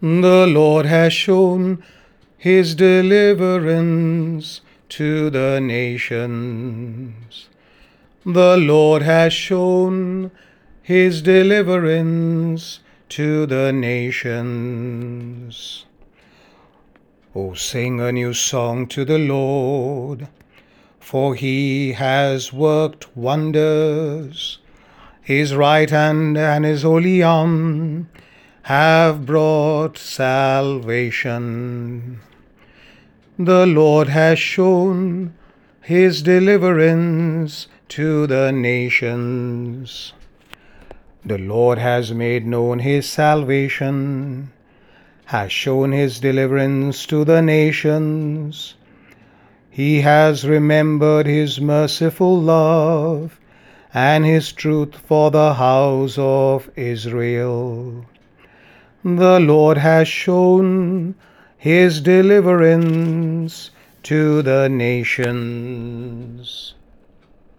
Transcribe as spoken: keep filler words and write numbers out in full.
The Lord has shown his deliverance to the nations. The Lord has shown his deliverance to the nations. Oh, sing a new song to the Lord, for he has worked wonders. His right hand and his holy arm have brought salvation. The Lord has shown his deliverance to the nations. The Lord has made known his salvation, has shown his deliverance to the nations. He has remembered his merciful love and his truth for the house of Israel. The Lord has shown his deliverance to the nations.